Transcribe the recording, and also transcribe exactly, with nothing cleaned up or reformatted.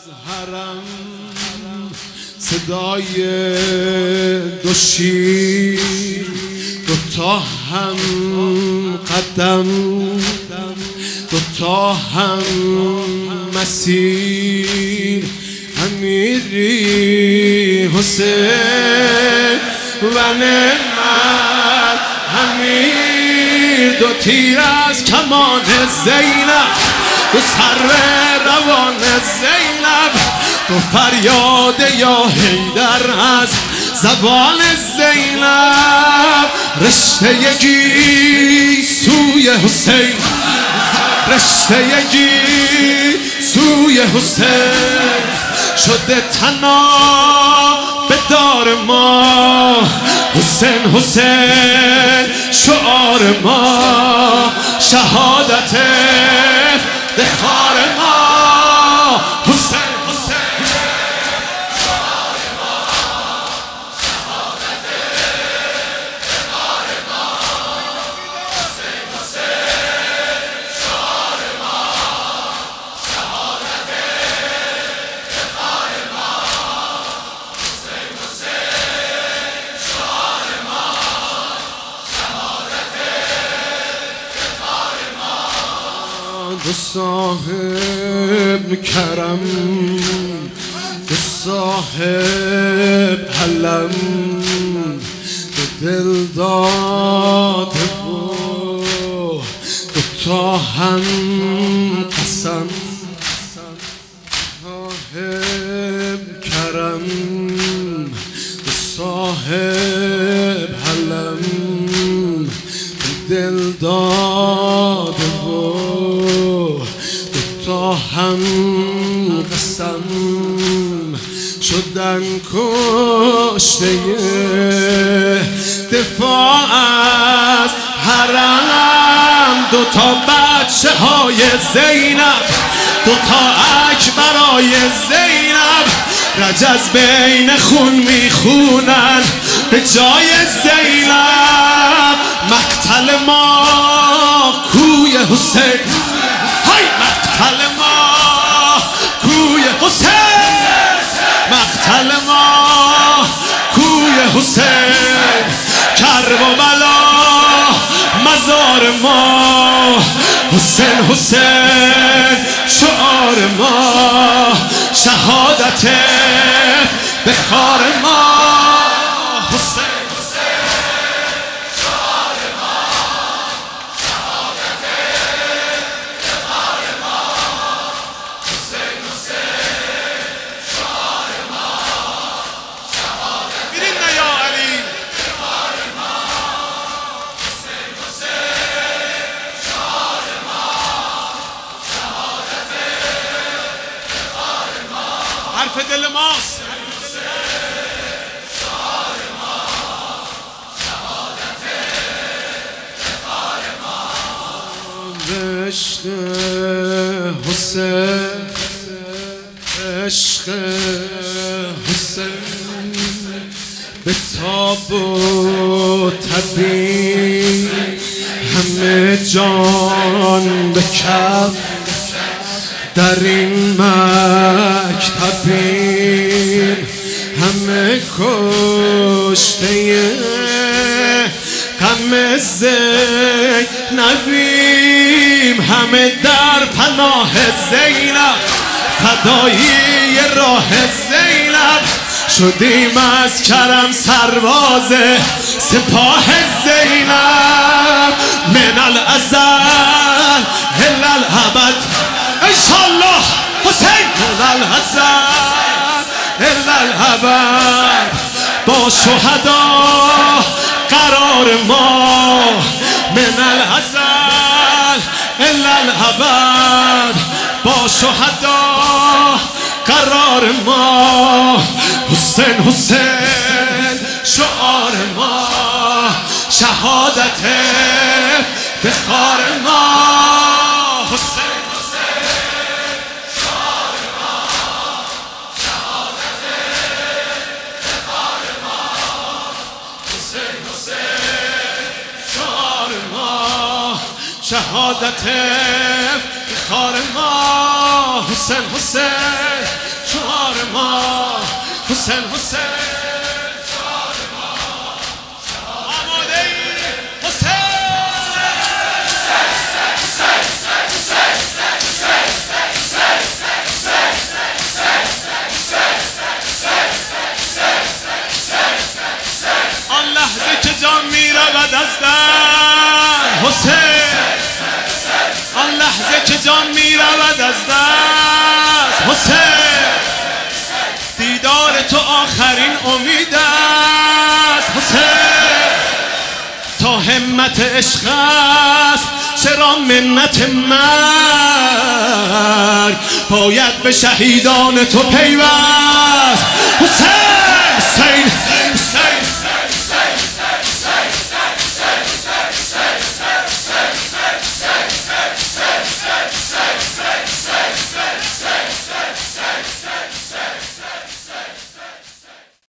حرم صدای دو شیر دوتا هم قدم دوتا هم مسیر امیری حسین و نعمت امیر دو تیر از کمان زینب دو سر روان زینب دو فریاد یا حیدر از زبان زینب رشته یکی سوی حسین رشته یکی سوی حسین شده تنها به دار ما حسین حسین شعار ما شهادت دخار ما حسین حسین شعار ما شهادت دخار ما حسین حسین شعار ما شهادت دخار ما حسین حسین شعار ما شهادت دخار ما دو صاحب کرم دو صاحب علم دو دل داده و دو تا هم قسم صاحب کرم دو صاحب علم دو دل داده و تا هم قسم شدن کشته دفاع از حرم دو تا بچه های زینب دو تا اکبرای زینب رجز بین خون میخونن به جای زینب مقتل ما کوی حسین مقتل ما کوی حسین مقتل ما کوی حسین کرب و بلا مزار ما حسین حسین شعار ما شهادت بخار ما حسین حرف دل ماست شعار ما شهادت دخار ما عشق حسین عشق حسین به تاب و طبیب همه جان به کف در این مکتبیم همه کشته غم زینبیم همه در پناه زینب فدایی راه زینب شدیم از کرم سرباز سپاه زینب من الازل الی الابد انشالله حسین من الازل الی الابد با شهدا قرار ما من الازل الی الابد با شهدا قرار ما حسین حسین شعار ما شهادت بخار ما حسین شهادت افتخار ما حسین حسین ما حسین حسین آماده ای حسین آن لحظه که جان می رود از دست حسین آن لحظه که جان می رود از دست حسین دیدار تو آخرین امید است حسین تا همت عشق است چرا منت مرگ باید به شهیدان تو پیوست حسین حسین